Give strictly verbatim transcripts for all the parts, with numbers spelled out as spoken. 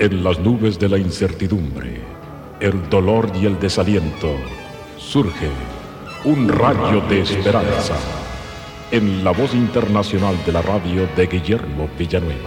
En las nubes de la incertidumbre, el dolor y el desaliento, surge un rayo de esperanza en la voz internacional de la radio de Guillermo Villanueva.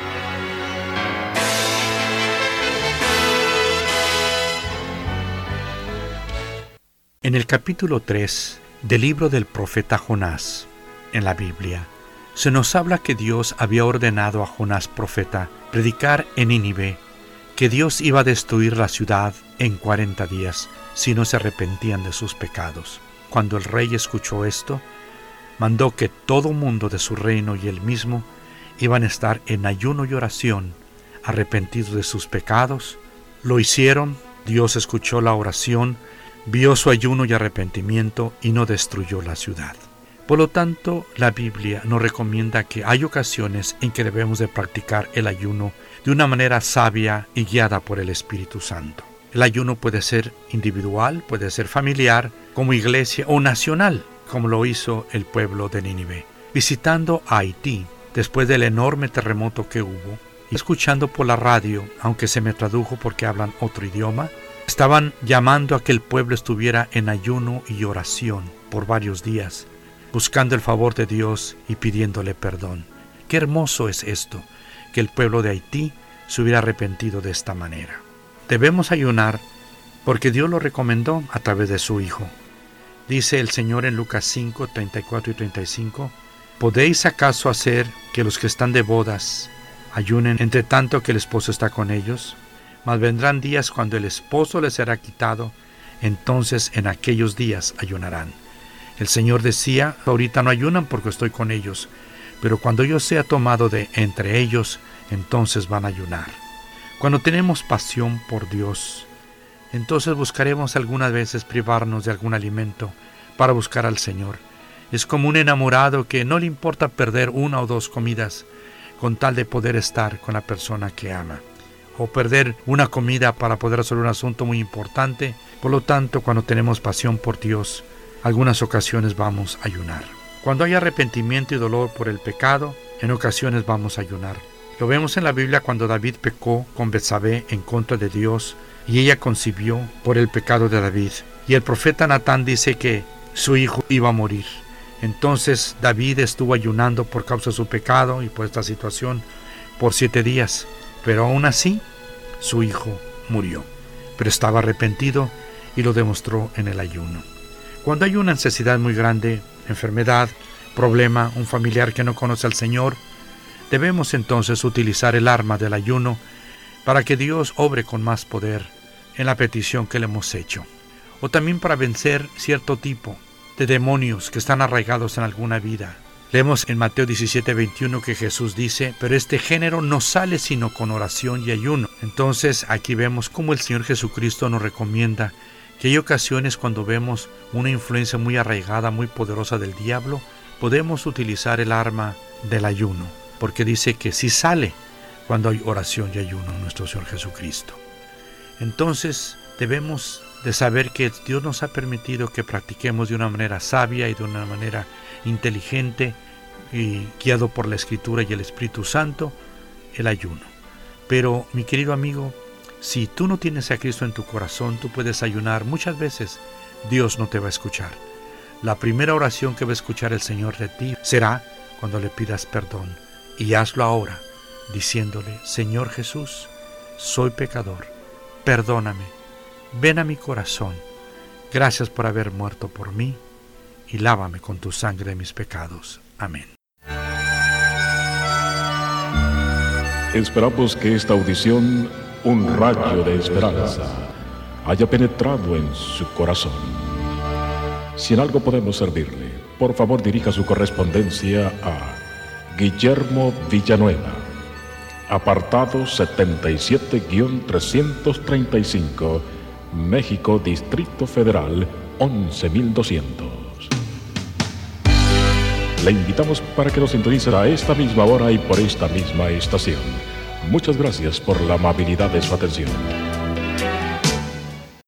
En el capítulo tres del libro del profeta Jonás, en la Biblia, se nos habla que Dios había ordenado a Jonás profeta predicar en Nínive que Dios iba a destruir la ciudad en cuarenta días si no se arrepentían de sus pecados. Cuando el rey escuchó esto, mandó que todo mundo de su reino y él mismo iban a estar en ayuno y oración, arrepentidos de sus pecados. Lo hicieron, Dios escuchó la oración, vio su ayuno y arrepentimiento y no destruyó la ciudad. Por lo tanto, la Biblia nos recomienda que hay ocasiones en que debemos de practicar el ayuno de una manera sabia y guiada por el Espíritu Santo. El ayuno puede ser individual, puede ser familiar, como iglesia o nacional, como lo hizo el pueblo de Nínive. Visitando a Haití, después del enorme terremoto que hubo, y escuchando por la radio, aunque se me tradujo porque hablan otro idioma, estaban llamando a que el pueblo estuviera en ayuno y oración por varios días, buscando el favor de Dios y pidiéndole perdón. Qué hermoso es esto, que el pueblo de Haití se hubiera arrepentido de esta manera. Debemos ayunar porque Dios lo recomendó a través de su Hijo. Dice el Señor en Lucas cinco, treinta y cuatro y treinta y cinco, ¿podéis acaso hacer que los que están de bodas ayunen entre tanto que el esposo está con ellos? Mas vendrán días cuando el esposo les será quitado, entonces en aquellos días ayunarán. El Señor decía, ahorita no ayunan porque estoy con ellos, pero cuando yo sea tomado de entre ellos, entonces van a ayunar. Cuando tenemos pasión por Dios, entonces buscaremos algunas veces privarnos de algún alimento para buscar al Señor. Es como un enamorado que no le importa perder una o dos comidas con tal de poder estar con la persona que ama, o perder una comida para poder resolver un asunto muy importante. Por lo tanto, cuando tenemos pasión por Dios, algunas ocasiones vamos a ayunar. Cuando hay arrepentimiento y dolor por el pecado, en ocasiones vamos a ayunar. Lo vemos en la Biblia cuando David pecó con Betsabé en contra de Dios y ella concibió por el pecado de David. Y el profeta Natán dice que su hijo iba a morir. Entonces David estuvo ayunando por causa de su pecado y por esta situación por siete días. Pero aún así, su hijo murió. Pero estaba arrepentido y lo demostró en el ayuno. Cuando hay una necesidad muy grande, enfermedad, problema, un familiar que no conoce al Señor, debemos entonces utilizar el arma del ayuno para que Dios obre con más poder en la petición que le hemos hecho. O también para vencer cierto tipo de demonios que están arraigados en alguna vida. Leemos en Mateo diecisiete, veintiuno que Jesús dice, pero este género no sale sino con oración y ayuno. Entonces aquí vemos cómo el Señor Jesucristo nos recomienda que hay ocasiones cuando vemos una influencia muy arraigada, muy poderosa del diablo, podemos utilizar el arma del ayuno, porque dice que sí sale cuando hay oración y ayuno en nuestro Señor Jesucristo. Entonces debemos de saber que Dios nos ha permitido que practiquemos de una manera sabia y de una manera inteligente y guiado por la Escritura y el Espíritu Santo, el ayuno. Pero, mi querido amigo, si tú no tienes a Cristo en tu corazón, tú puedes ayunar. Muchas veces Dios no te va a escuchar. La primera oración que va a escuchar el Señor de ti será cuando le pidas perdón. Y hazlo ahora, diciéndole, Señor Jesús, soy pecador, perdóname, ven a mi corazón. Gracias por haber muerto por mí y lávame con tu sangre de mis pecados. Amén. Esperamos que esta audición, un rayo de esperanza, haya penetrado en su corazón. Si en algo podemos servirle, por favor dirija su correspondencia a Guillermo Villanueva, apartado setenta y siete trescientos treinta y cinco, México, Distrito Federal, once mil doscientos. Le invitamos para que nos sintonice a esta misma hora y por esta misma estación. Muchas gracias por la amabilidad de su atención.